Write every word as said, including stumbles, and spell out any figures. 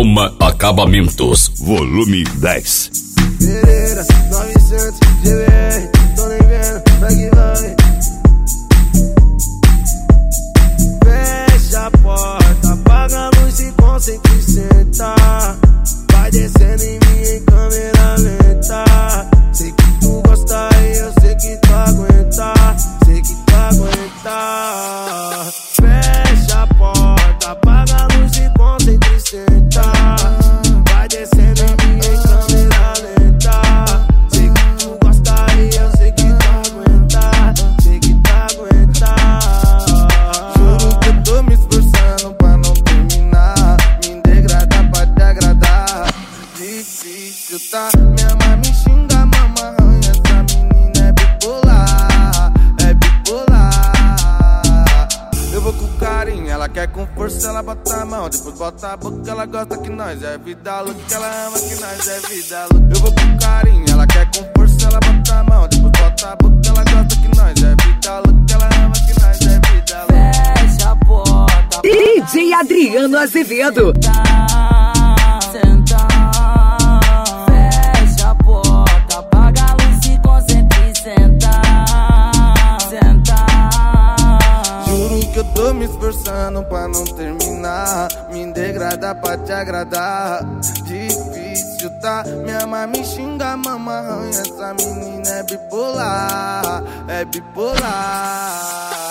Soma Acabamentos, volume dez. Pereira, novecentos, G B R, tô nem vendo, vai que vai. Fecha a porta, apaga a luz e concentra e senta. Vai descendo em mim em câmera lenta. Sei que tu gosta e eu sei que tu aguenta. Sei que tu aguenta. Fecha a porta, apaga a luz e concentra e senta. Vai descendo em mim em câmera lenta. Sei que tu gosta e eu sei que tu aguenta. Sei que tu aguenta. Juro que eu tô me esforçando pra não terminar. Me degradar pra te agradar. Difícil, tá? Minha mãe me xinga, mama arranha. Essa menina é bipolar, é bipolar. Eu vou com carinho, ela quer com força, ela bota a mão. Depois bota a boca, ela gosta que nós é vida louca. Que ela ama que nós é vida louca. Eu vou com carinho, ela quer com força, ela bota a mão. Depois bota a boca, ela gosta que nós é vida louca. Que ela ama que nós é vida louca. Fecha a porta. D J Adriano Azevedo. Fecha a porta, apaga a luz e concentra e senta. Senta. Juro que eu tô me esforçando pra não terminar. Me degradar pra te agradar. Difícil, tá? Minha mãe me xinga, mama arranha. Essa menina é bipolar, é bipolar.